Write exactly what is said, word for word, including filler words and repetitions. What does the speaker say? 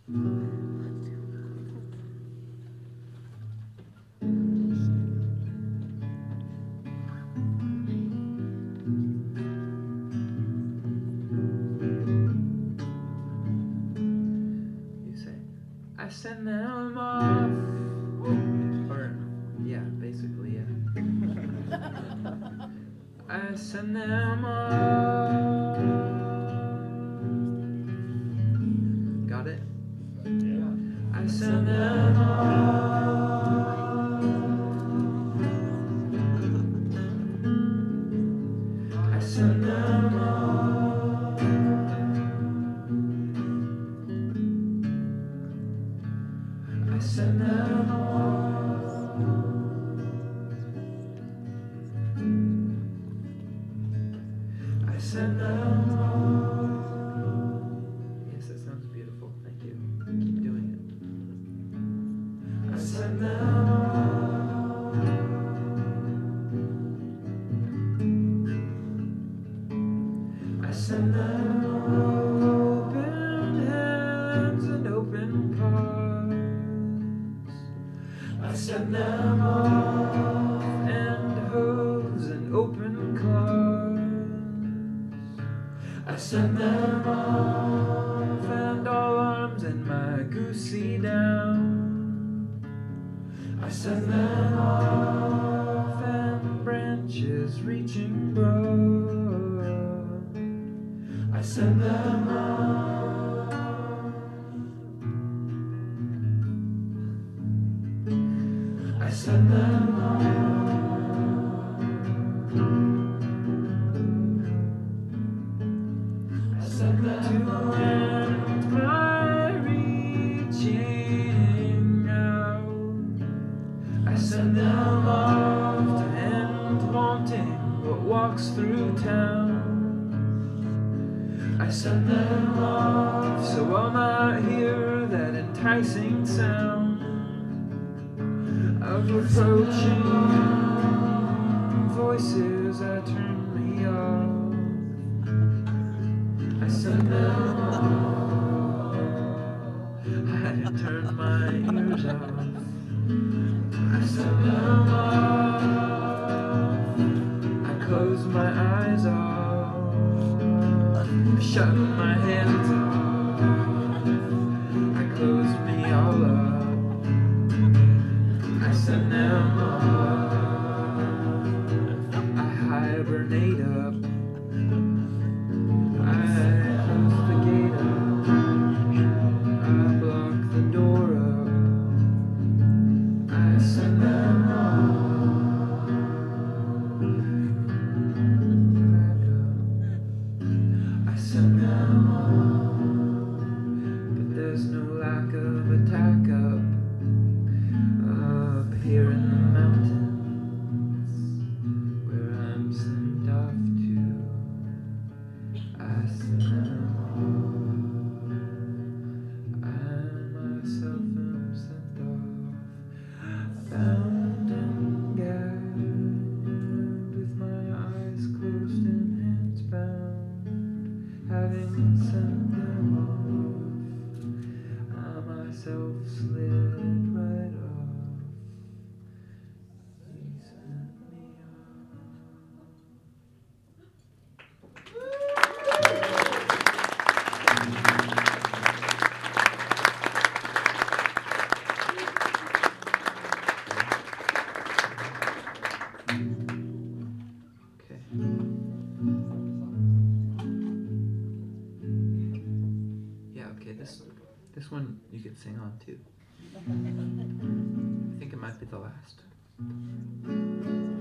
You say, I send them off. Or, yeah, basically, yeah. I send them off. Got it? Yeah. I send them off. I send them off. I send them off. I send them off. Yes, that sounds beautiful. Thank you. Keep doing it. I send them off. I send them open hands and open paws. I send them off and hooves and open claws. I send them off and all arms and my goosey down. I send them off and branches reaching broad. I send them off. I send them off. I send them off. And my reaching out. I send them off to end wanting what walks through town. I send them off so I'll not hear that enticing sound of approaching voices that turn me off. I send them off. I had to turn my ears off. I send them off. I close my eyes off. Shut my hands off. I close me all up. I send them off. I hibernate up. I close the gate up. I block the door up. I send them off. I send them off. But there's no lack of attack up, up here in the mountains where I'm sent off to. I send them off. I myself am sent off, bound and gagged, with my eyes closed and hands bound, having sent them off. I myself slid right off. He sent me Okay. Yeah, okay, this this one you could sing on too. I think it might be the last.